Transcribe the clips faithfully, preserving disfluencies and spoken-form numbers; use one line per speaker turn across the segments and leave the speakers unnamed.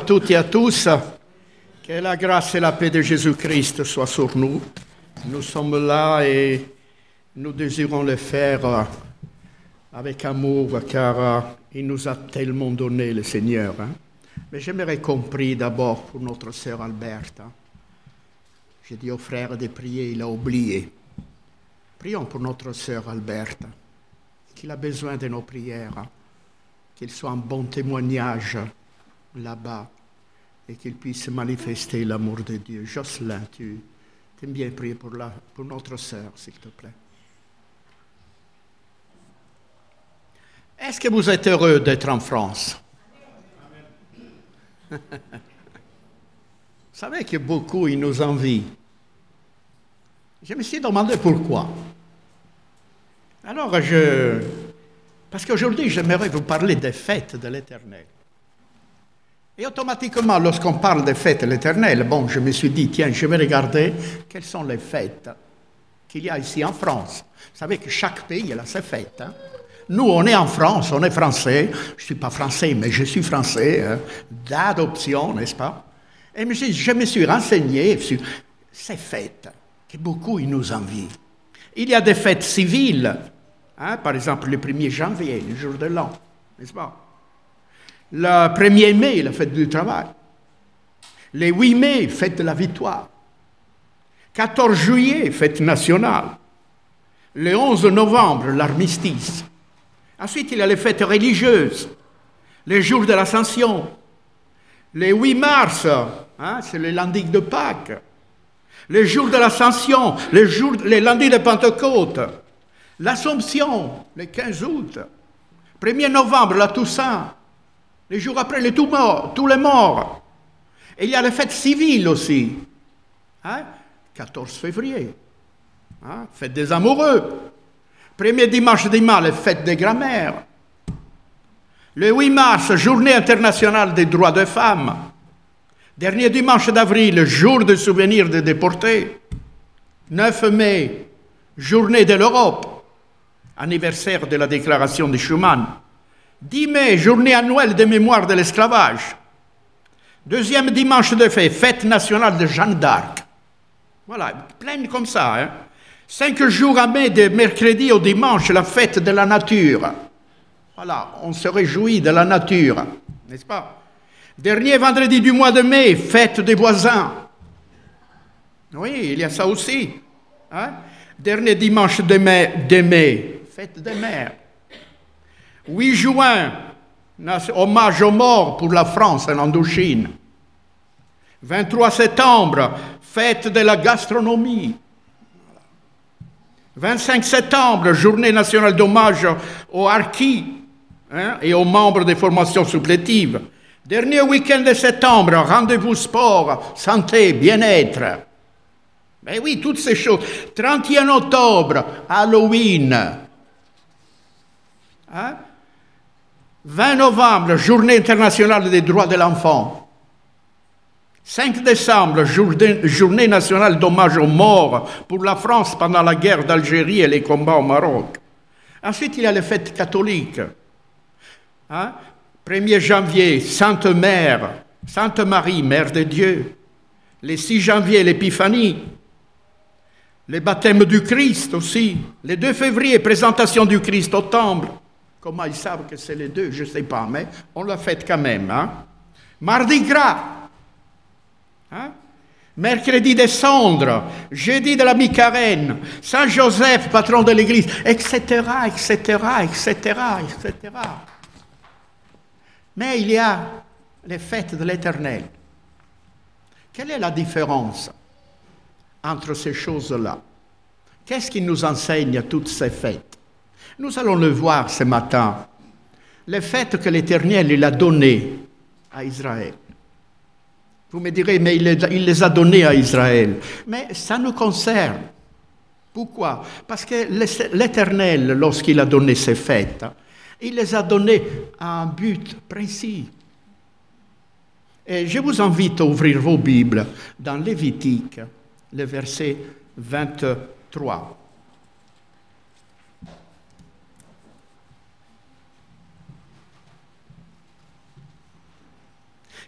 tutti et à tous. Que la grâce et la paix de Jésus-Christ soient sur nous. Nous sommes là et nous désirons le faire avec amour, car il nous a tellement donné, le Seigneur. Hein? Mais j'aimerais compris d'abord pour notre sœur Alberte. Hein? J'ai dit au frère de prier, il a oublié. Prions pour notre sœur Alberte, qu'il a besoin de nos prières, hein? Qu'il soit un bon témoignage là-bas et qu'il puisse manifester l'amour de Dieu. Jocelyn, tu aimes bien prier pour, la, pour notre sœur, s'il te plaît. Est-ce que vous êtes heureux d'être en France? Vous savez que beaucoup, ils nous envient. Je me suis demandé pourquoi. Alors, je... Parce qu'aujourd'hui, j'aimerais vous parler des fêtes de l'Éternel. Et automatiquement, lorsqu'on parle des fêtes de l'Éternel, bon, je me suis dit, tiens, je vais regarder quelles sont les fêtes qu'il y a ici en France. Vous savez que chaque pays a ses fêtes. Hein? Nous, on est en France, on est français. Je ne suis pas français, mais je suis français, hein, d'adoption, n'est-ce pas? Et je me suis renseigné sur ces fêtes que beaucoup ils nous envient. Il y a des fêtes civiles, hein, par exemple le premier janvier, le jour de l'an, n'est-ce pas? Le premier mai, la fête du travail. Le huit mai, fête de la victoire. quatorze juillet, fête nationale. Le onze novembre, l'armistice. Ensuite, il y a les fêtes religieuses, les jours de l'Ascension. Le huit mars, hein, c'est le lundi de Pâques. Le jour de l'Ascension, le, jour, le lundi de Pentecôte. L'Assomption, le quinze août. premier novembre, la Toussaint. Les jours après, les tous morts, tous les morts. Et il y a les fêtes civiles aussi. Hein? quatorze février, hein? Fête des amoureux. Premier dimanche du mois, les fêtes des grands-mères. Le huit mars, journée internationale des droits des femmes. Dernier dimanche d'avril, jour de souvenir des déportés. neuf mai, journée de l'Europe. Anniversaire de la déclaration de Schuman. dix mai, journée annuelle de mémoire de l'esclavage. Deuxième dimanche de fête, fête nationale de Jeanne d'Arc. Voilà, plein comme ça. Hein? Cinq jours à mai, de mercredi au dimanche, la fête de la nature. Voilà, on se réjouit de la nature, n'est-ce pas? Dernier vendredi du mois de mai, fête des voisins. Oui, il y a ça aussi. Hein? Dernier dimanche de mai, de mai, fête des mères. huit juin, hommage aux morts pour la France en Indochine. vingt-trois septembre, fête de la gastronomie. vingt-cinq septembre, journée nationale d'hommage aux harkis, hein, et aux membres des formations supplétives. Dernier week-end de septembre, rendez-vous sport, santé, bien-être. Mais oui, toutes ces choses. trente et un octobre, Halloween. Hein? vingt novembre, journée internationale des droits de l'enfant. cinq décembre, journée, journée nationale d'hommage aux morts pour la France pendant la guerre d'Algérie et les combats au Maroc. Ensuite, il y a les fêtes catholiques. Hein? premier janvier, Sainte Mère, Sainte Marie, Mère de Dieu. Le six janvier, l'Épiphanie. Le baptême du Christ aussi. Le deux février, présentation du Christ au temple. Comment ils savent que c'est les deux, je ne sais pas, mais on l'a fait quand même. Hein? Mardi gras. Hein? Mercredi des cendres, jeudi de la mi-carême, Saint Joseph, patron de l'Église, et cetera, et cetera, et cetera, et cetera. Mais il y a les fêtes de l'Éternel. Quelle est la différence entre ces choses-là? Qu'est-ce qui nous enseigne toutes ces fêtes? Nous allons le voir ce matin. Les fêtes que l'Éternel il a données à Israël. Vous me direz, mais il les a données à Israël. Mais ça nous concerne. Pourquoi? Parce que l'Éternel, lorsqu'il a donné ces fêtes, il les a données à un but précis. Et je vous invite à ouvrir vos Bibles dans Lévitique, le verset vingt-trois.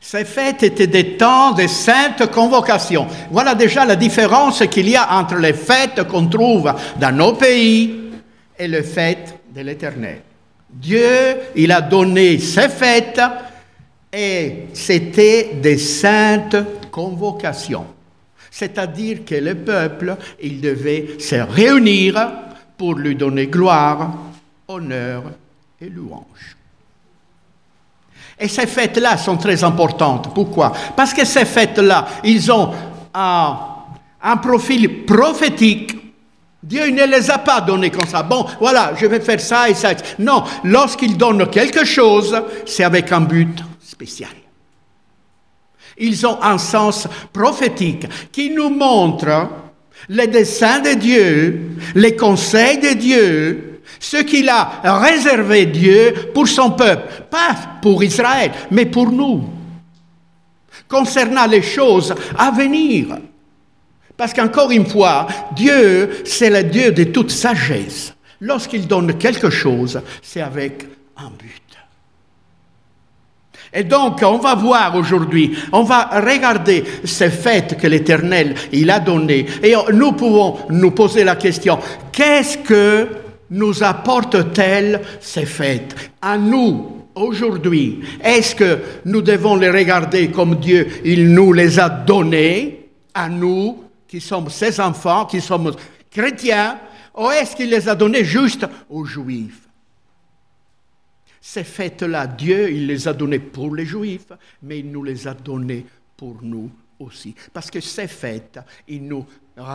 Ces fêtes étaient des temps de sainte convocation. Voilà déjà la différence qu'il y a entre les fêtes qu'on trouve dans nos pays et les fêtes de l'Éternel. Dieu, il a donné ces fêtes et c'était des saintes convocations. C'est-à-dire que le peuple, il devait se réunir pour lui donner gloire, honneur et louange. Et ces fêtes-là sont très importantes. Pourquoi? Parce que ces fêtes-là, ils ont un, un profil prophétique. Dieu ne les a pas donnés comme ça. Bon, voilà, je vais faire ça et ça. Non, lorsqu'il donne quelque chose, c'est avec un but spécial. Ils ont un sens prophétique qui nous montre les desseins de Dieu, les conseils de Dieu, ce qu'il a réservé Dieu pour son peuple, pas pour Israël, mais pour nous, concernant les choses à venir. Parce qu'encore une fois, Dieu, c'est le Dieu de toute sagesse. Lorsqu'il donne quelque chose, c'est avec un but. Et donc, on va voir aujourd'hui, on va regarder ces fêtes que l'Éternel, il a données. Et nous pouvons nous poser la question, qu'est-ce que nous apportent-elles ces fêtes à nous aujourd'hui? Est-ce que nous devons les regarder comme Dieu, il nous les a données à nous, qui sommes ses enfants, qui sommes chrétiens, ou est-ce qu'il les a données juste aux Juifs? Ces fêtes-là, Dieu, il les a données pour les Juifs, mais il nous les a données pour nous aussi. Parce que ces fêtes, il nous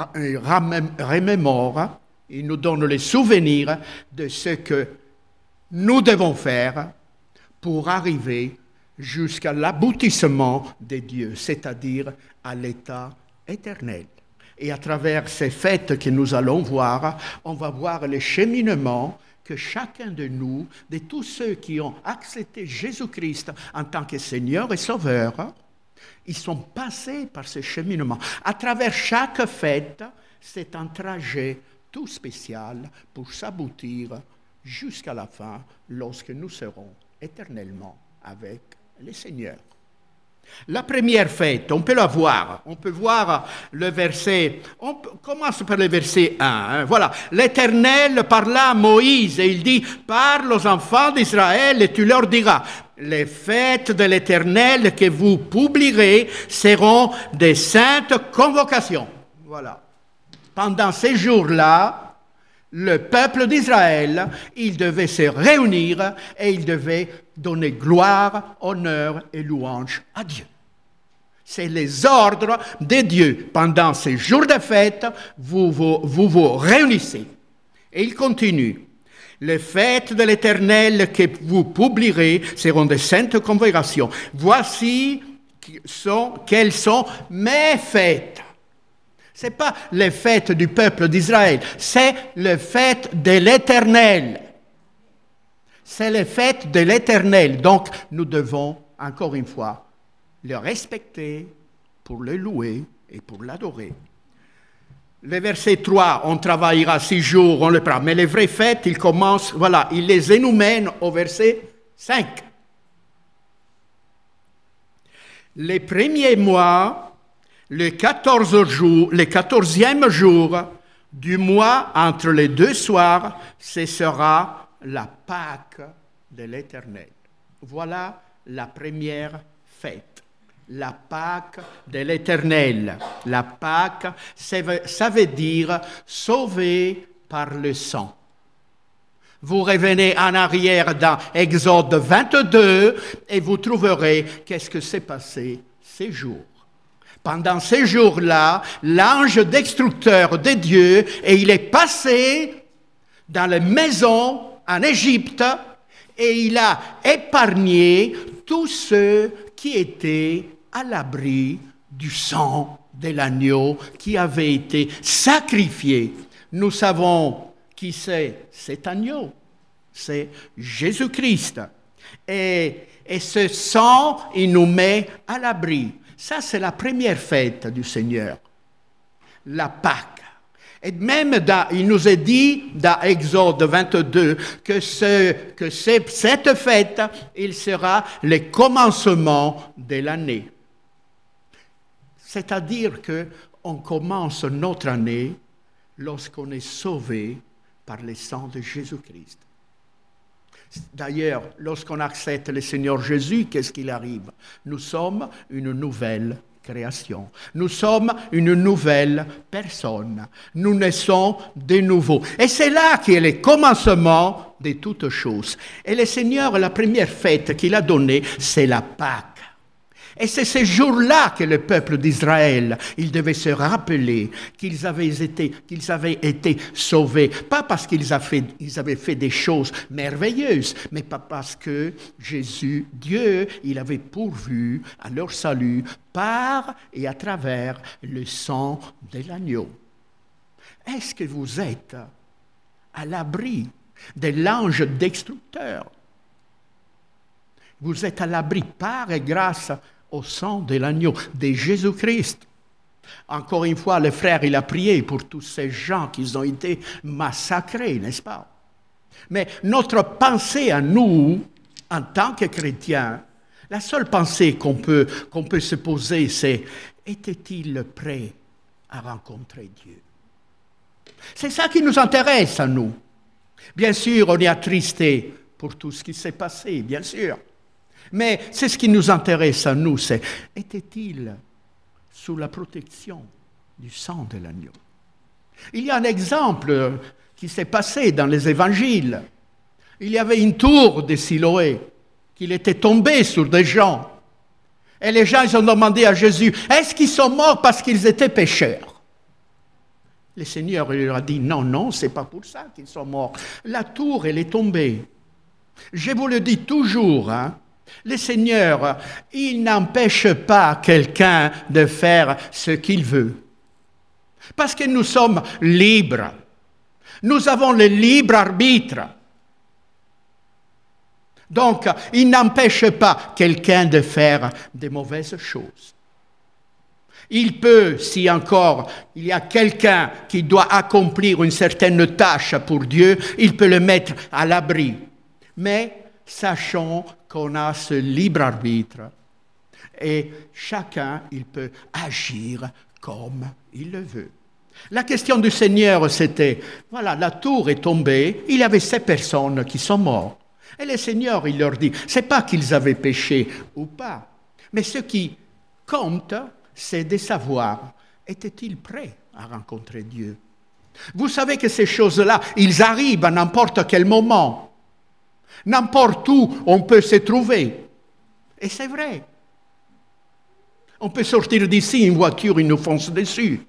remémore, il nous donne les souvenirs de ce que nous devons faire pour arriver jusqu'à l'aboutissement de Dieu, c'est-à-dire à l'état éternel. Et à travers ces fêtes que nous allons voir, on va voir le cheminement que chacun de nous, de tous ceux qui ont accepté Jésus-Christ en tant que Seigneur et Sauveur, ils sont passés par ce cheminement. À travers chaque fête, c'est un trajet tout spécial pour s'aboutir jusqu'à la fin, lorsque nous serons éternellement avec le Seigneur. La première fête, on peut la voir. On peut voir le verset, on commence par le verset un. Hein, voilà, l'Éternel parla à Moïse et il dit, parle aux enfants d'Israël et tu leur diras, les fêtes de l'Éternel que vous publierez seront des saintes convocations. Voilà. Pendant ces jours-là, le peuple d'Israël, il devait se réunir et il devait donner gloire, honneur et louange à Dieu. C'est les ordres de Dieu. Pendant ces jours de fête, vous vous, vous, vous réunissez. Et il continue. Les fêtes de l'Éternel que vous publierez seront des saintes convocations. Voici sont, quelles sont mes fêtes. Ce n'est pas les fêtes du peuple d'Israël, c'est les fêtes de l'Éternel. C'est les fêtes de l'Éternel. Donc, nous devons, encore une fois, le respecter pour le louer et pour l'adorer. Le verset trois, on travaillera six jours, on le prend. Mais les vraies fêtes, il commence, voilà, il les énumère au verset cinq. Les premiers mois, le quatorzième jour, le quatorzième jour du mois entre les deux soirs, ce sera la Pâque de l'Éternel. Voilà la première fête, la Pâque de l'Éternel. La Pâque, ça veut dire sauvé par le sang. Vous revenez en arrière dans Exode vingt-deux et vous trouverez qu'est-ce que s'est passé ces jours. Pendant ces jours-là, l'ange destructeur de Dieu, et il est passé dans les maisons en Égypte, et il a épargné tous ceux qui étaient à l'abri du sang de l'agneau qui avait été sacrifié. Nous savons qui c'est cet agneau, c'est Jésus-Christ. Et, et ce sang, il nous met à l'abri. Ça, c'est la première fête du Seigneur, la Pâque. Et même, dans, il nous est dit dans Exode vingt-deux que, ce, que c'est, cette fête, il sera le commencement de l'année. C'est-à-dire qu'on commence notre année lorsqu'on est sauvé par le sang de Jésus-Christ. D'ailleurs, lorsqu'on accepte le Seigneur Jésus, qu'est-ce qu'il arrive? Nous sommes une nouvelle création. Nous sommes une nouvelle personne. Nous naissons de nouveau. Et c'est là qu'est le commencement de toutes choses. Et le Seigneur, la première fête qu'il a donnée, c'est la Pâque. Et c'est ce jour-là que le peuple d'Israël, il devait se rappeler qu'ils avaient été, qu'ils avaient été sauvés. Pas parce qu'ils avaient fait, ils avaient fait des choses merveilleuses, mais pas parce que Jésus, Dieu, il avait pourvu à leur salut par et à travers le sang de l'agneau. Est-ce que vous êtes à l'abri de l'ange destructeur? Vous êtes à l'abri par et grâce au sang de l'agneau, de Jésus-Christ. Encore une fois, le frère, il a prié pour tous ces gens qui ont été massacrés, n'est-ce pas? Mais notre pensée à nous, en tant que chrétiens, la seule pensée qu'on peut, qu'on peut se poser, c'est « était-il prêt à rencontrer Dieu ?» C'est ça qui nous intéresse à nous. Bien sûr, on est attristé pour tout ce qui s'est passé, bien sûr. Mais c'est ce qui nous intéresse à nous, c'est était-il sous la protection du sang de l'agneau? Il y a un exemple qui s'est passé dans les évangiles. Il y avait une tour de Siloé qui était tombée sur des gens. Et les gens ils ont demandé à Jésus, est-ce qu'ils sont morts parce qu'ils étaient pécheurs? Le Seigneur il leur a dit, non, non, c'est pas pour ça qu'ils sont morts. La tour, elle est tombée. Je vous le dis toujours, hein. Le Seigneur, il n'empêche pas quelqu'un de faire ce qu'il veut. Parce que nous sommes libres. Nous avons le libre arbitre. Donc, il n'empêche pas quelqu'un de faire de mauvaises choses. Il peut, si encore il y a quelqu'un qui doit accomplir une certaine tâche pour Dieu, il peut le mettre à l'abri. Mais sachons qu'on a ce libre arbitre et chacun, il peut agir comme il le veut. La question du Seigneur, c'était, voilà, la tour est tombée, il y avait ces personnes qui sont mortes. Et le Seigneur, il leur dit, c'est pas qu'ils avaient péché ou pas, mais ce qui compte, c'est de savoir, étaient-ils prêts à rencontrer Dieu? Vous savez que ces choses-là, ils arrivent à n'importe quel moment. N'importe où on peut se trouver. Et c'est vrai. On peut sortir d'ici, une voiture, il nous fonce dessus.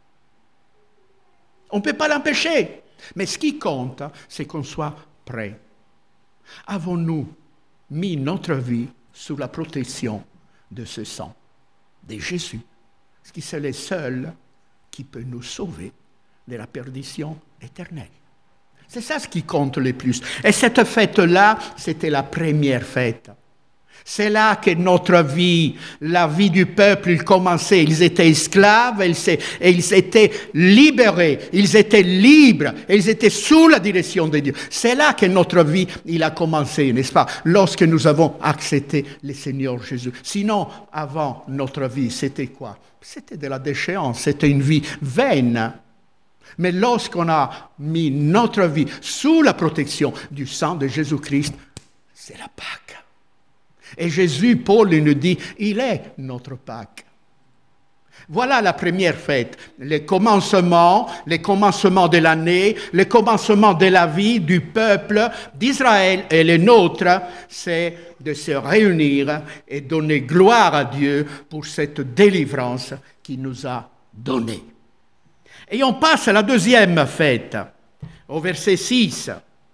On ne peut pas l'empêcher. Mais ce qui compte, c'est qu'on soit prêt. Avons-nous mis notre vie sous la protection de ce sang, de Jésus, ce qui est le seul qui peut nous sauver de la perdition éternelle? C'est ça ce qui compte le plus. Et cette fête-là, c'était la première fête. C'est là que notre vie, la vie du peuple, il commençait. Ils étaient esclaves et ils étaient libérés. Ils étaient libres. Et ils étaient sous la direction de Dieu. C'est là que notre vie, il a commencé, n'est-ce pas? Lorsque nous avons accepté le Seigneur Jésus. Sinon, avant notre vie, c'était quoi? C'était de la déchéance. C'était une vie vaine. Mais lorsqu'on a mis notre vie sous la protection du sang de Jésus-Christ, c'est la Pâque. Et Jésus, Paul, il nous dit, il est notre Pâque. Voilà la première fête, le commencement, le commencement de l'année, le commencement de la vie du peuple d'Israël. Et le nôtre, c'est de se réunir et donner gloire à Dieu pour cette délivrance qu'il nous a donnée. Et on passe à la deuxième fête, au verset six.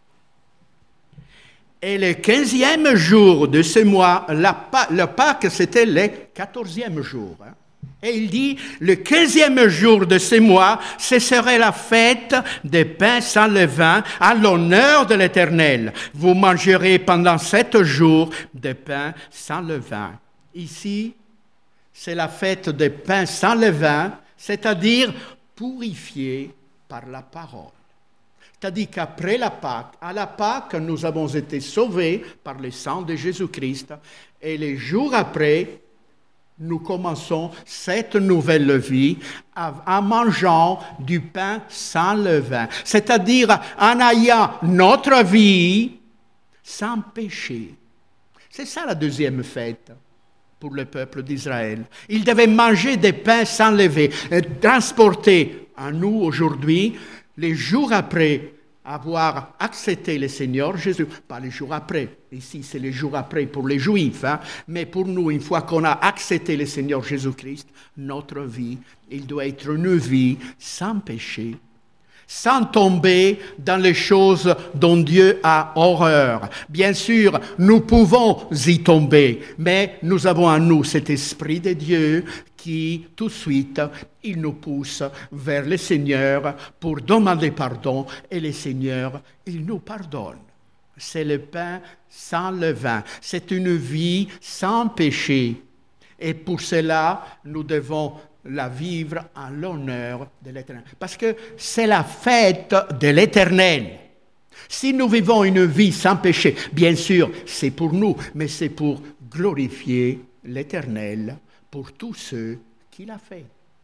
Et le quinzième jour de ce mois, la, le Pâque, c'était le quatorzième jour. Hein. Et il dit, le quinzième jour de ce mois, ce serait la fête des pains sans levain à l'honneur de l'Éternel. Vous mangerez pendant sept jours des pains sans levain. Ici, c'est la fête des pains sans levain, c'est-à-dire purifiés par la parole. C'est-à-dire qu'après la Pâque, à la Pâque, nous avons été sauvés par le sang de Jésus-Christ. Et les jours après, nous commençons cette nouvelle vie en mangeant du pain sans levain. C'est-à-dire en ayant notre vie sans péché. C'est ça la deuxième fête pour le peuple d'Israël. Ils devaient manger des pains sans levain, transportés à nous aujourd'hui, les jours après avoir accepté le Seigneur Jésus, pas les jours après, ici c'est les jours après pour les Juifs, hein, mais pour nous, une fois qu'on a accepté le Seigneur Jésus-Christ, notre vie, il doit être une vie sans péché, sans tomber dans les choses dont Dieu a horreur. Bien sûr, nous pouvons y tomber, mais nous avons en nous cet Esprit de Dieu qui, tout de suite, il nous pousse vers le Seigneur pour demander pardon, et le Seigneur, il nous pardonne. C'est le pain sans levain, c'est une vie sans péché. Et pour cela, nous devons la vivre en l'honneur de l'Éternel. Parce que c'est la fête de l'Éternel. Si nous vivons une vie sans péché, bien sûr, c'est pour nous, mais c'est pour glorifier l'Éternel pour tous ceux qu'il a fait.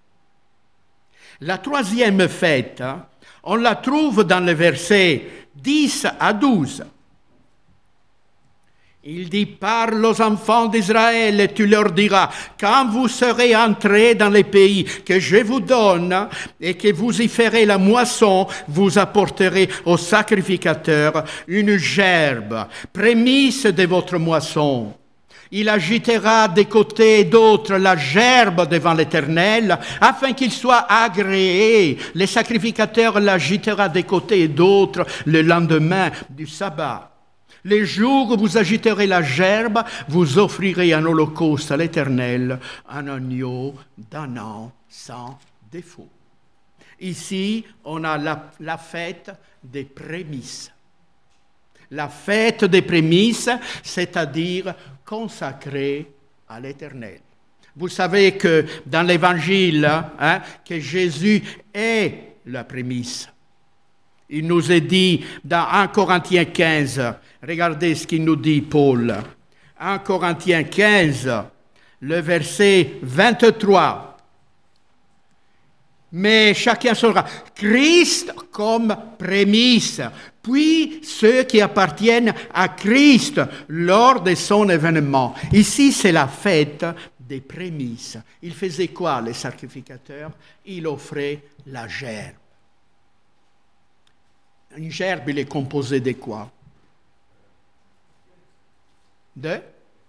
La troisième fête, on la trouve dans les versets dix à douze. Il dit, parle aux enfants d'Israël et tu leur diras, quand vous serez entrés dans les pays que je vous donne et que vous y ferez la moisson, vous apporterez au sacrificateur une gerbe, prémisse de votre moisson. Il agitera des côtés et d'autres la gerbe devant l'Éternel, afin qu'il soit agréé. Le sacrificateur l'agitera des côtés et d'autres le lendemain du sabbat. Les jours où vous agiterez la gerbe, vous offrirez un holocauste à l'Éternel, un agneau d'un an sans défaut. Ici, on a la, la fête des prémices. La fête des prémices, c'est-à-dire consacrée à l'Éternel. Vous savez que dans l'Évangile, hein, que Jésus est la prémisse. Il nous est dit dans un Corinthiens quinze, regardez ce qu'il nous dit Paul. un Corinthiens quinze, le verset vingt-trois. Mais chacun saura, Christ comme prémisse, puis ceux qui appartiennent à Christ lors de son événement. Ici, c'est la fête des prémices. Il faisait quoi, les sacrificateurs? Il offrait la gerbe. Une gerbe, il est composé de quoi? De?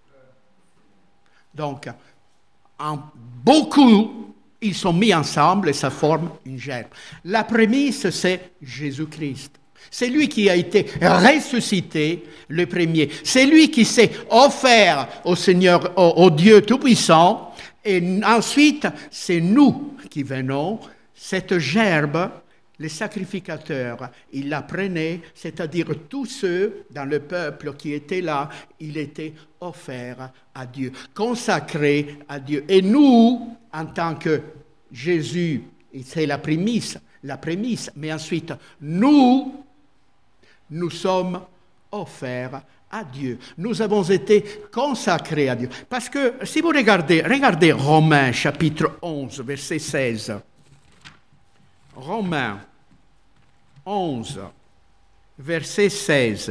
Donc, en beaucoup, ils sont mis ensemble et ça forme une gerbe. La prémisse, c'est Jésus-Christ. C'est lui qui a été ressuscité, le premier. C'est lui qui s'est offert au Seigneur, au, au Dieu Tout-Puissant. Et ensuite, c'est nous qui venons, cette gerbe. Les sacrificateurs, ils la prenaient, c'est-à-dire tous ceux dans le peuple qui étaient là, ils étaient offerts à Dieu, consacrés à Dieu. Et nous, en tant que Jésus, c'est la prémisse, la prémisse, mais ensuite, nous, nous sommes offerts à Dieu. Nous avons été consacrés à Dieu. Parce que si vous regardez, regardez Romains chapitre onze, verset seize. Romains onze, verset seize.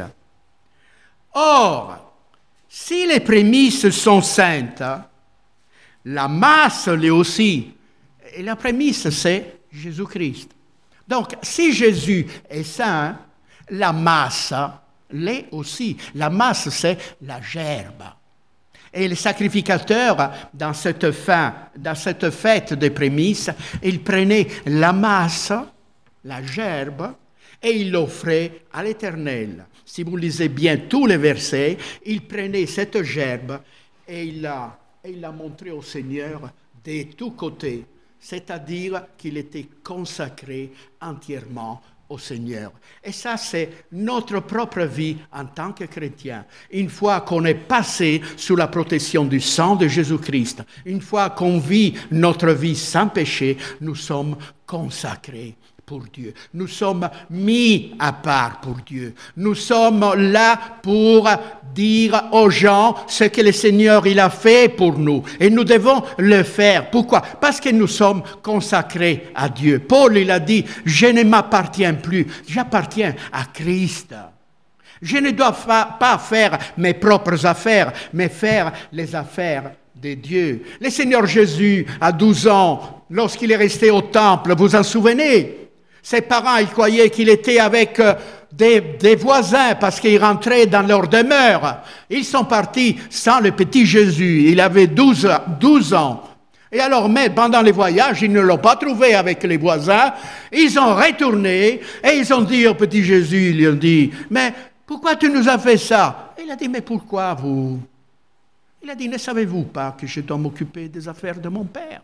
Or, si les prémices sont saintes, la masse l'est aussi. Et la prémisse, c'est Jésus-Christ. Donc, si Jésus est saint, la masse l'est aussi. La masse, c'est la gerbe. Et les sacrificateurs, dans cette, fin, dans cette fête des prémices, ils prenaient la masse, la gerbe, et ils l'offraient à l'Éternel. Si vous lisez bien tous les versets, ils prenaient cette gerbe et ils la, et ils la montraient au Seigneur de tous côtés, c'est-à-dire qu'il était consacré entièrement au Seigneur. Et ça, c'est notre propre vie en tant que chrétien. Une fois qu'on est passé sous la protection du sang de Jésus-Christ, une fois qu'on vit notre vie sans péché, nous sommes consacrés pour Dieu. Nous sommes mis à part pour Dieu. Nous sommes là pour dire aux gens ce que le Seigneur il a fait pour nous. Et nous devons le faire. Pourquoi? Parce que nous sommes consacrés à Dieu. Paul, il a dit, je ne m'appartiens plus, j'appartiens à Christ. Je ne dois fa- pas faire mes propres affaires, mais faire les affaires de Dieu. Le Seigneur Jésus, à douze ans, lorsqu'il est resté au temple, vous vous en souvenez? Ses parents, ils croyaient qu'il était avec des, des voisins parce qu'ils rentraient dans leur demeure. Ils sont partis sans le petit Jésus. Il avait douze, douze ans. Et alors, mais pendant les voyages, ils ne l'ont pas trouvé avec les voisins. Ils ont retourné et ils ont dit au petit Jésus, ils lui ont dit, mais pourquoi tu nous as fait ça? Et il a dit, mais pourquoi vous? Il a dit, ne savez-vous pas que je dois m'occuper des affaires de mon Père?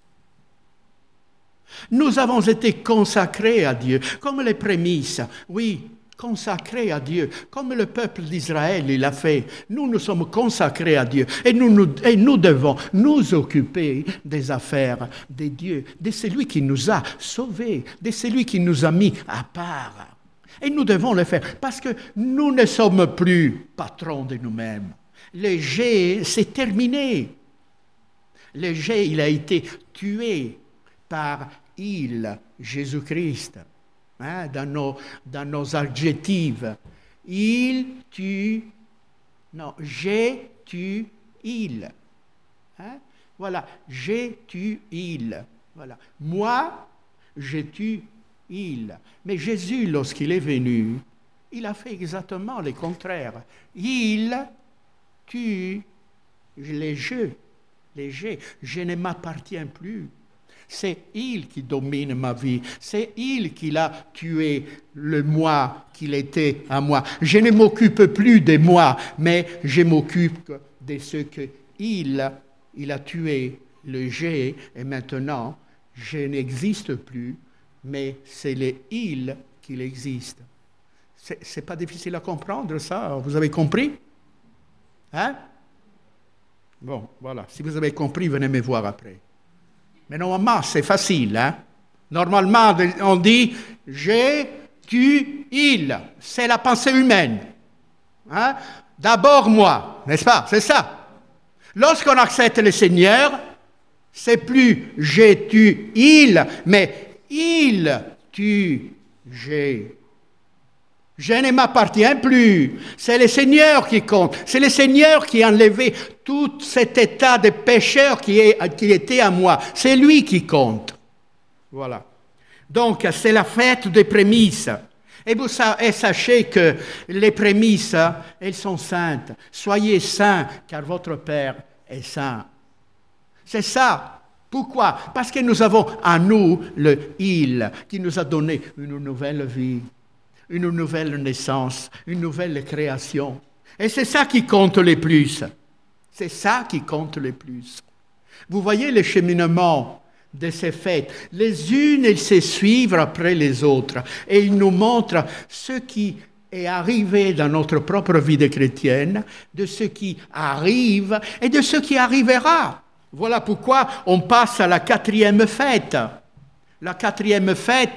Nous avons été consacrés à Dieu, comme les prémices, oui, consacrés à Dieu, comme le peuple d'Israël il l'a fait. Nous nous sommes consacrés à Dieu et nous, nous, et nous devons nous occuper des affaires de Dieu, de celui qui nous a sauvés, de celui qui nous a mis à part. Et nous devons le faire parce que nous ne sommes plus patrons de nous-mêmes. Le G, c'est terminé. Le G, il a été tué par il, Jésus-Christ, hein, dans, nos, dans nos adjectifs. Il tue, non, j'ai tue il. Hein? Voilà, j'ai tue il. Voilà. Moi, j'ai tue il. Mais Jésus, lorsqu'il est venu, il a fait exactement le contraire. Il tue les jeux, les jeux. Je ne m'appartiens plus. C'est il qui domine ma vie. C'est il qui l'a tué, le moi qu'il était à moi. Je ne m'occupe plus de moi, mais je m'occupe de ce que il, il a tué, le j'ai, et maintenant, je n'existe plus, mais c'est le il qui existe. C'est, c'est pas difficile à comprendre, ça. Vous avez compris? Hein? Bon, voilà. Si vous avez compris, venez me voir après. Mais normalement, c'est facile. Hein? Normalement, on dit « j'ai, tu, il ». C'est la pensée humaine. Hein? D'abord moi, n'est-ce pas? C'est ça. Lorsqu'on accepte le Seigneur, c'est plus « j'ai, tu, il », mais « il, tu, j'ai ». Je ne m'appartiens plus. C'est le Seigneur qui compte. C'est le Seigneur qui a enlevé tout cet état de pécheur qui, est, qui était à moi. C'est lui qui compte. Voilà. Donc, c'est la fête des prémices. Et vous et sachez que les prémices, elles sont saintes. Soyez saints, car votre Père est saint. C'est ça. Pourquoi? Parce que nous avons en nous le « il » qui nous a donné une nouvelle vie. Une nouvelle naissance, une nouvelle création. Et c'est ça qui compte le plus. C'est ça qui compte le plus. Vous voyez le cheminement de ces fêtes. Les unes, elles se suivent après les autres. Et ils nous montrent ce qui est arrivé dans notre propre vie de chrétienne, de ce qui arrive et de ce qui arrivera. Voilà pourquoi on passe à la quatrième fête. La quatrième fête,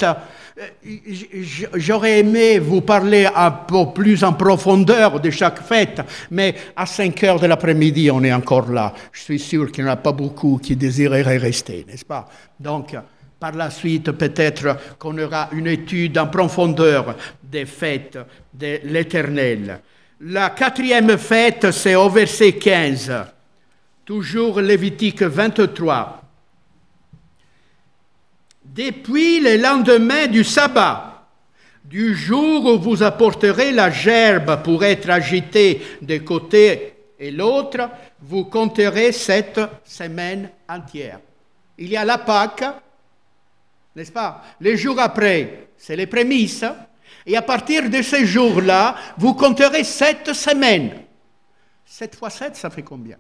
j'aurais aimé vous parler un peu plus en profondeur de chaque fête, mais à cinq heures de l'après-midi, on est encore là. Je suis sûr qu'il n'y en a pas beaucoup qui désireraient rester, n'est-ce pas? Donc, par la suite, peut-être qu'on aura une étude en profondeur des fêtes de l'Éternel. La quatrième fête, c'est au verset quinze, toujours Lévitique vingt-trois. Depuis le lendemain du sabbat, du jour où vous apporterez la gerbe pour être agitée de côté et l'autre, vous compterez cette semaine entière. Il y a la Pâque, n'est-ce pas? Les jours après, c'est les prémices. Et à partir de ces jours-là, vous compterez sept semaines. sept fois sept, ça fait combien?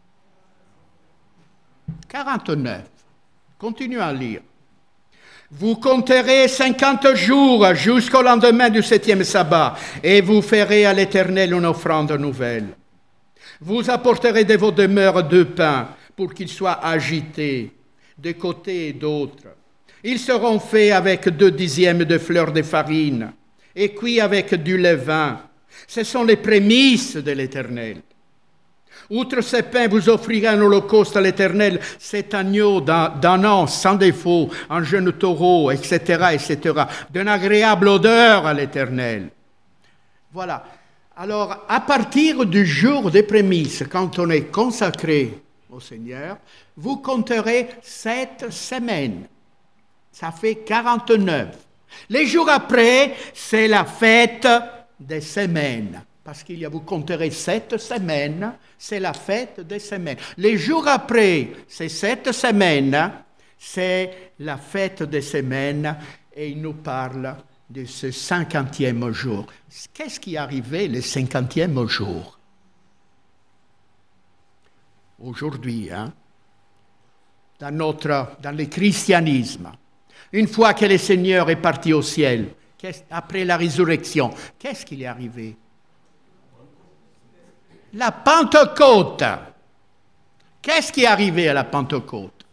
quarante-neuf. Continuez à lire. Vous compterez cinquante jours jusqu'au lendemain du septième sabbat, et vous ferez à l'Éternel une offrande nouvelle. Vous apporterez de vos demeures deux pains, pour qu'ils soient agités de côté et d'autre. Ils seront faits avec deux dixièmes de fleur de farine et cuits avec du levain. Ce sont les prémices de l'Éternel. Outre ces pains, vous offrirez un holocauste à l'Éternel, cet agneau d'un, d'un an sans défaut, un jeune taureau, et cetera, et cetera, d'une agréable odeur à l'Éternel. Voilà. Alors, à partir du jour des prémices, quand on est consacré au Seigneur, vous compterez sept semaines. Ça fait quarante-neuf. Les jours après, c'est la fête des semaines. Parce qu'il y a, vous compterez sept semaines, c'est la fête des semaines. Les jours après ces sept semaines, c'est la fête des semaines et il nous parle de ce cinquantième jour. Qu'est-ce qui est arrivé le cinquantième jour? Aujourd'hui, hein, dans, notre, dans le christianisme, une fois que le Seigneur est parti au ciel, après la résurrection, qu'est-ce qui est arrivé? La Pentecôte. Qu'est-ce qui est arrivé à la Pentecôte?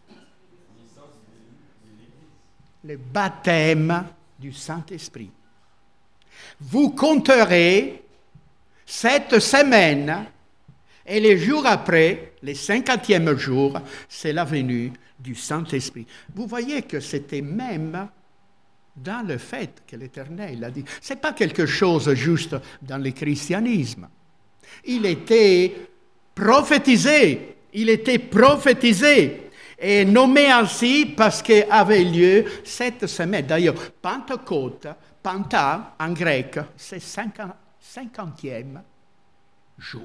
Le baptême du Saint-Esprit. Vous compterez cette semaine et les jours après, le cinquantième jour, c'est la venue du Saint-Esprit. Vous voyez que c'était même dans le fait que l'Éternel a dit. Ce n'est pas quelque chose juste dans le christianisme. Il était prophétisé, il était prophétisé et nommé ainsi parce qu'avait lieu cette semaine. D'ailleurs, Pentecôte, Penta en grec, c'est cinquantième jour.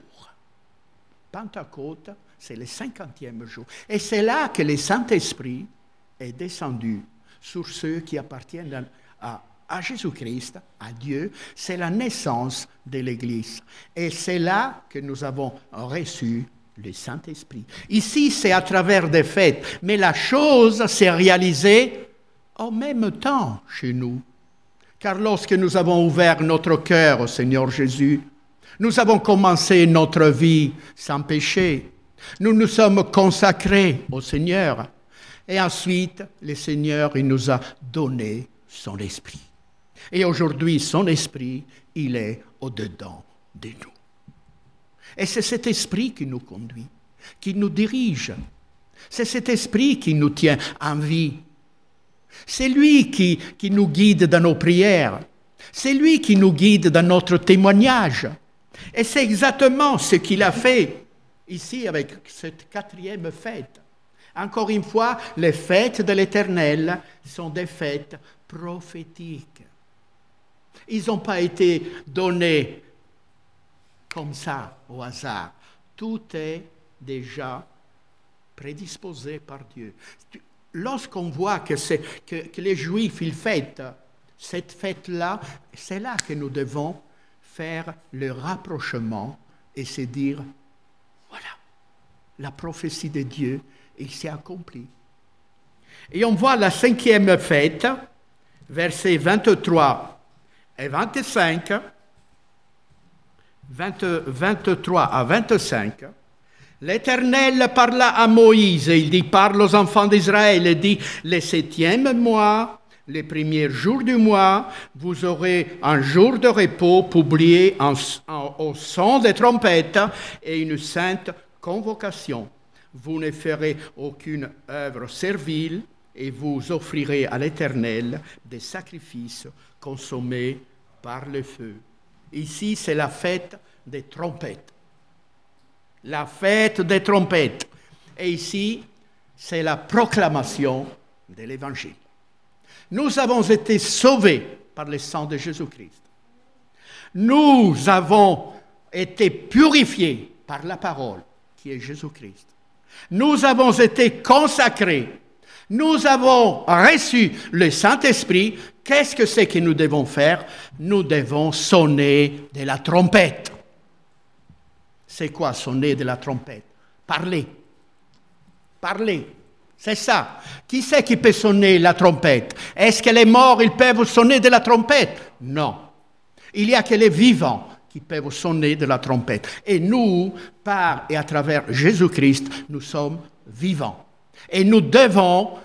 Pentecôte, c'est le cinquantième jour. Et c'est là que le Saint-Esprit est descendu sur ceux qui appartiennent à à Jésus-Christ, à Dieu, c'est la naissance de l'Église. Et c'est là que nous avons reçu le Saint-Esprit. Ici, c'est à travers des fêtes, mais la chose s'est réalisée en même temps chez nous. Car lorsque nous avons ouvert notre cœur au Seigneur Jésus, nous avons commencé notre vie sans péché. Nous nous sommes consacrés au Seigneur. Et ensuite, le Seigneur, il nous a donné son esprit. Et aujourd'hui, son esprit, il est au-dedans de nous. Et c'est cet esprit qui nous conduit, qui nous dirige. C'est cet esprit qui nous tient en vie. C'est lui qui, qui nous guide dans nos prières. C'est lui qui nous guide dans notre témoignage. Et c'est exactement ce qu'il a fait ici avec cette quatrième fête. Encore une fois, les fêtes de l'Éternel sont des fêtes prophétiques. Ils n'ont pas été donnés comme ça, au hasard. Tout est déjà prédisposé par Dieu. Lorsqu'on voit que, c'est, que, que les Juifs, ils fêtent cette fête-là, c'est là que nous devons faire le rapprochement et se dire, voilà, la prophétie de Dieu, il s'est accompli. Et on voit la cinquième fête, versets vingt-trois et vingt-cinq, vingt, vingt-trois à vingt-cinq, l'Éternel parla à Moïse, et il dit, parle aux enfants d'Israël, et dit, le septième mois, les premiers jours du mois, vous aurez un jour de repos publié en, en, au son des trompettes et une sainte convocation. Vous ne ferez aucune œuvre servile et vous offrirez à l'Éternel des sacrifices consommés par le feu. Ici, c'est la fête des trompettes. La fête des trompettes. Et ici, c'est la proclamation de l'Évangile. Nous avons été sauvés par le sang de Jésus-Christ. Nous avons été purifiés par la parole qui est Jésus-Christ. Nous avons été consacrés. Nous avons reçu le Saint-Esprit. Qu'est-ce que c'est que nous devons faire? Nous devons sonner de la trompette. C'est quoi sonner de la trompette? Parler. Parler. C'est ça. Qui c'est qui peut sonner la trompette? Est-ce que les morts, ils peuvent sonner de la trompette? Non. Il y a que les vivants qui peuvent sonner de la trompette. Et nous, par et à travers Jésus-Christ, nous sommes vivants. Et nous devons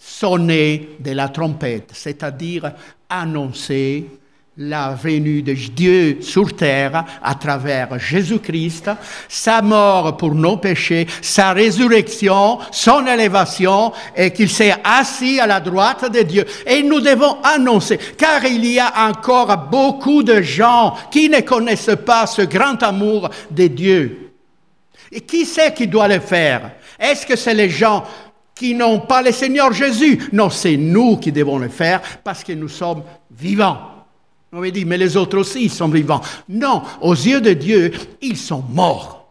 sonner de la trompette, c'est-à-dire annoncer la venue de Dieu sur terre à travers Jésus-Christ, sa mort pour nos péchés, sa résurrection, son élévation, et qu'il s'est assis à la droite de Dieu. Et nous devons annoncer, car il y a encore beaucoup de gens qui ne connaissent pas ce grand amour de Dieu. Et qui c'est qui doit le faire? Est-ce que c'est les gens qui n'ont pas le Seigneur Jésus? Non, c'est nous qui devons le faire parce que nous sommes vivants. On me dit, mais les autres aussi, ils sont vivants. Non, aux yeux de Dieu, ils sont morts.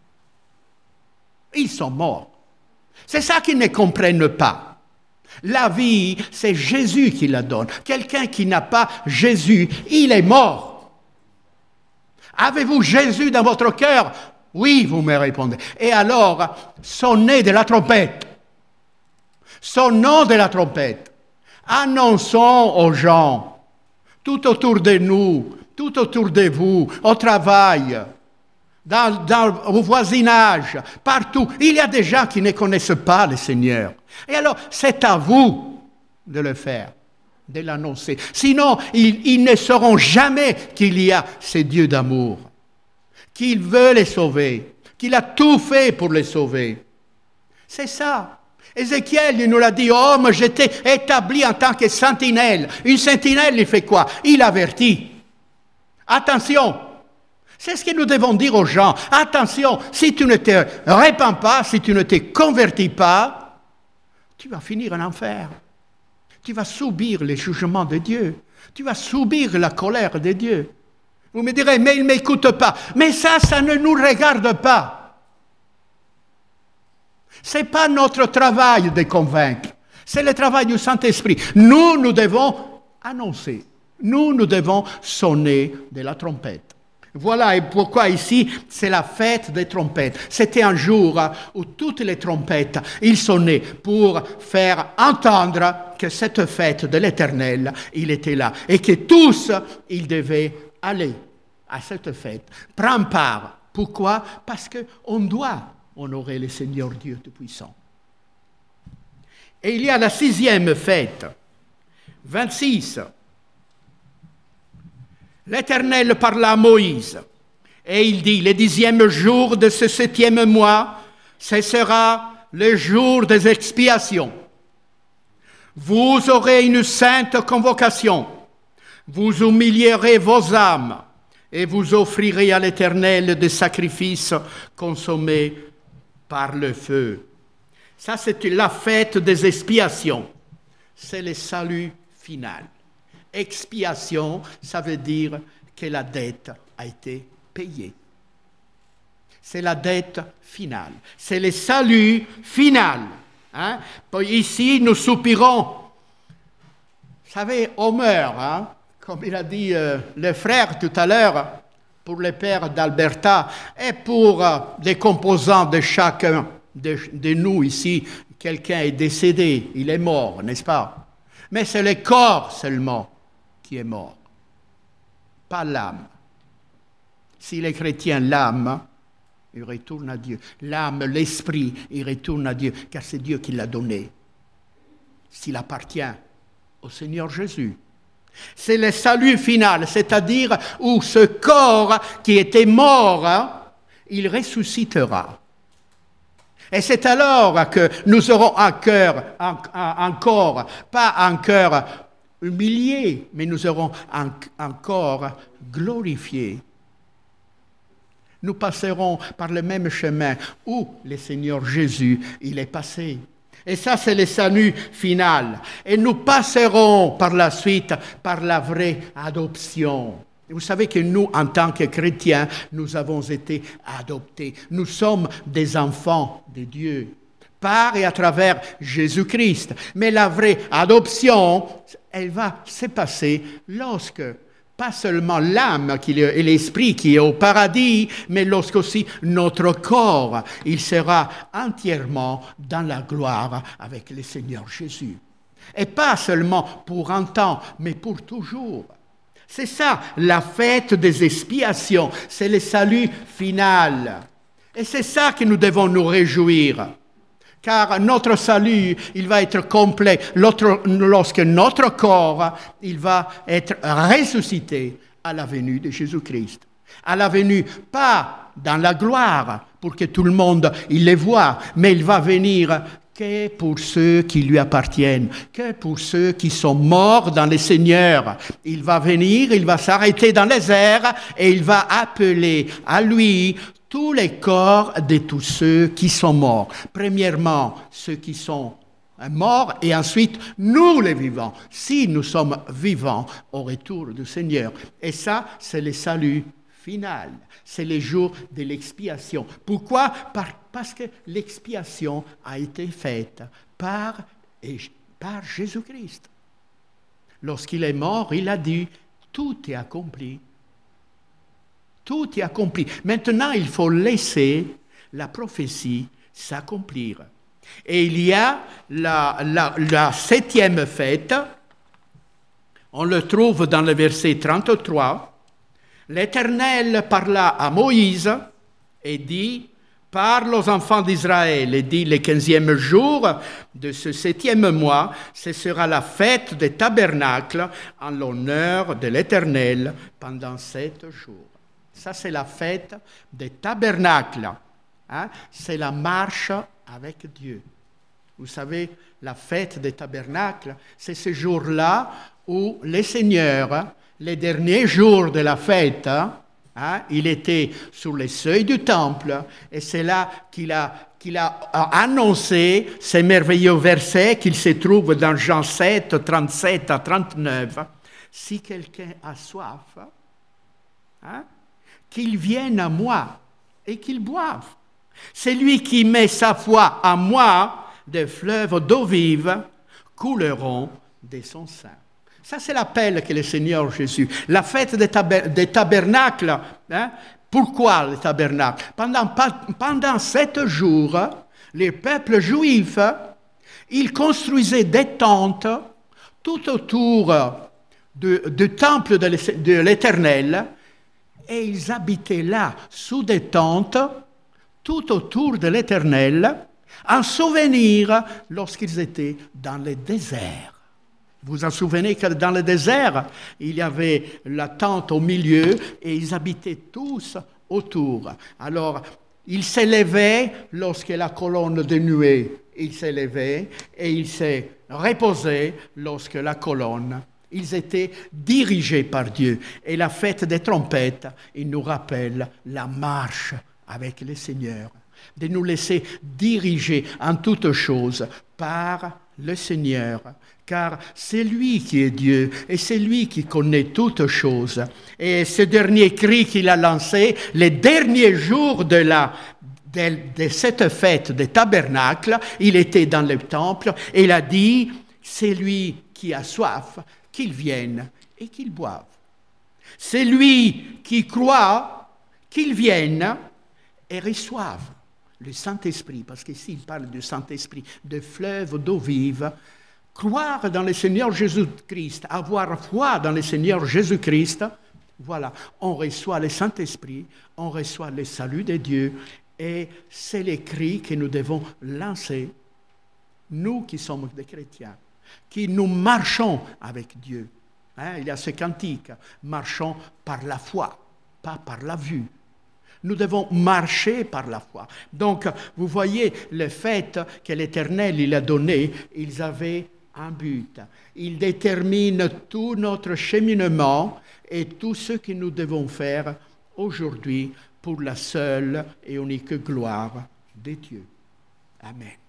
Ils sont morts. C'est ça qu'ils ne comprennent pas. La vie, c'est Jésus qui la donne. Quelqu'un qui n'a pas Jésus, il est mort. Avez-vous Jésus dans votre cœur? Oui, vous me répondez. Et alors, sonnez de la trompette. Sonnons de la trompette. Annonçons aux gens, tout autour de nous, tout autour de vous, au travail, dans, dans, au voisinage, partout. Il y a des gens qui ne connaissent pas le Seigneur. Et alors, c'est à vous de le faire, de l'annoncer. Sinon, ils, ils ne sauront jamais qu'il y a ce Dieu d'amour, qu'il veut les sauver, qu'il a tout fait pour les sauver. C'est ça. Ézéchiel, il nous l'a dit, oh, mais j'étais établi en tant que sentinelle. Une sentinelle, il fait quoi? Il avertit. Attention. C'est ce que nous devons dire aux gens. Attention, si tu ne te répands pas, si tu ne te convertis pas, tu vas finir en enfer. Tu vas subir les jugements de Dieu. Tu vas subir la colère de Dieu. Vous me direz, mais il ne m'écoute pas. Mais ça, ça ne nous regarde pas. Ce n'est pas notre travail de convaincre, c'est le travail du Saint-Esprit. Nous, nous devons annoncer, nous, nous devons sonner de la trompette. Voilà et pourquoi ici, c'est la fête des trompettes. C'était un jour où toutes les trompettes, ils sonnaient pour faire entendre que cette fête de l'Éternel, il était là. Et que tous, ils devaient aller à cette fête, prendre part. Pourquoi? Parce qu'on doit honorer le Seigneur Dieu Tout-Puissant. Et il y a la sixième fête, vingt-six. L'Éternel parla à Moïse, et il dit, le dixième jour de ce septième mois, ce sera le jour des expiations. Vous aurez une sainte convocation, vous humilierez vos âmes, et vous offrirez à l'Éternel des sacrifices consommés par le feu. Ça, c'est la fête des expiations. C'est le salut final. Expiation, ça veut dire que la dette a été payée. C'est la dette finale. C'est le salut final. Hein? Ici, nous soupirons. Vous savez, Homer, hein? Comme il a dit euh, le frère tout à l'heure, pour le père d'Alberta, et pour euh, les composants de chacun de, de nous ici, quelqu'un est décédé, il est mort, n'est-ce pas? Mais c'est le corps seulement qui est mort, pas l'âme. Si les chrétiens, l'âme, il retourne à Dieu. L'âme, l'esprit, il retourne à Dieu, car c'est Dieu qui l'a donné. S'il appartient au Seigneur Jésus. C'est le salut final, c'est-à-dire où ce corps qui était mort, hein, il ressuscitera. Et c'est alors que nous aurons un cœur, un, un, un corps, pas un cœur humilié, mais nous aurons un, un corps glorifié. Nous passerons par le même chemin où le Seigneur Jésus, il est passé. Et ça, c'est le salut final. Et nous passerons par la suite par la vraie adoption. Et vous savez que nous, en tant que chrétiens, nous avons été adoptés. Nous sommes des enfants de Dieu, par et à travers Jésus-Christ. Mais la vraie adoption, elle va se passer lorsque, pas seulement l'âme et l'esprit qui est au paradis, mais lorsque aussi notre corps, il sera entièrement dans la gloire avec le Seigneur Jésus. Et pas seulement pour un temps, mais pour toujours. C'est ça, la fête des expiations, c'est le salut final. Et c'est ça que nous devons nous réjouir. Car notre salut, il va être complet l'autre, lorsque notre corps, il va être ressuscité à la venue de Jésus-Christ. À la venue, pas dans la gloire, pour que tout le monde il les voit, mais il va venir que pour ceux qui lui appartiennent, que pour ceux qui sont morts dans le Seigneur. Il va venir, il va s'arrêter dans les airs et il va appeler à lui tous les corps de tous ceux qui sont morts. Premièrement, ceux qui sont morts et ensuite nous les vivants, si nous sommes vivants au retour du Seigneur. Et ça, c'est le salut final. C'est le jour de l'expiation. Pourquoi? Parce que l'expiation a été faite par, par Jésus-Christ. Lorsqu'il est mort, il a dit, tout est accompli. Tout est accompli. Maintenant, il faut laisser la prophétie s'accomplir. Et il y a la, la, la septième fête, on le trouve dans le verset trente-trois. L'Éternel parla à Moïse et dit, parle aux enfants d'Israël et dit, le quinzième jour de ce septième mois, ce sera la fête des tabernacles en l'honneur de l'Éternel pendant sept jours. Ça, c'est la fête des tabernacles. Hein? C'est la marche avec Dieu. Vous savez, la fête des tabernacles, c'est ce jour-là où le Seigneur, les derniers jours de la fête, hein, il était sur les seuils du temple et c'est là qu'il a, qu'il a annoncé ces merveilleux versets qu'il se trouve dans Jean sept, trente-sept à trente-neuf. Si quelqu'un a soif, hein, qu'il vienne à moi et qu'il boive. Celui qui met sa foi en moi, des fleuves d'eau vive couleront de son sein. Ça, c'est l'appel que le Seigneur Jésus. La fête des, taber- des tabernacles. Hein? Pourquoi les tabernacles? Pendant, pendant sept jours, les peuples juifs, ils construisaient des tentes tout autour du, du temple de l'Éternel et ils habitaient là, sous des tentes, tout autour de l'Éternel, en souvenir lorsqu'ils étaient dans le désert. Vous vous en souvenez que dans le désert, il y avait la tente au milieu et ils habitaient tous autour. Alors, ils s'élevaient lorsque la colonne de nuée, ils s'élevaient et ils se reposaient lorsque la colonne. Ils étaient dirigés par Dieu. Et la fête des trompettes, il nous rappelle la marche avec le Seigneur, de nous laisser diriger en toutes choses par le Seigneur, car c'est lui qui est Dieu et c'est lui qui connaît toutes choses. Et ce dernier cri qu'il a lancé, les derniers jours de, la, de, de cette fête des tabernacles, il était dans le temple et il a dit, c'est lui qui a soif, qu'il vienne et qu'il boive. C'est lui qui croit, qu'il vienne et reçoive le Saint-Esprit, parce qu'ici il parle du Saint-Esprit, de fleuves d'eau vive. Croire dans le Seigneur Jésus-Christ, avoir foi dans le Seigneur Jésus-Christ, voilà, on reçoit le Saint-Esprit, on reçoit le salut de Dieu, et c'est les cris que nous devons lancer, nous qui sommes des chrétiens, qui nous marchons avec Dieu. Hein, il y a ce cantique, marchons par la foi, pas par la vue. Nous devons marcher par la foi. Donc, vous voyez, le fait que l'Éternel il a donné, ils avaient un but. Il détermine tout notre cheminement et tout ce que nous devons faire aujourd'hui pour la seule et unique gloire de Dieu. Amen.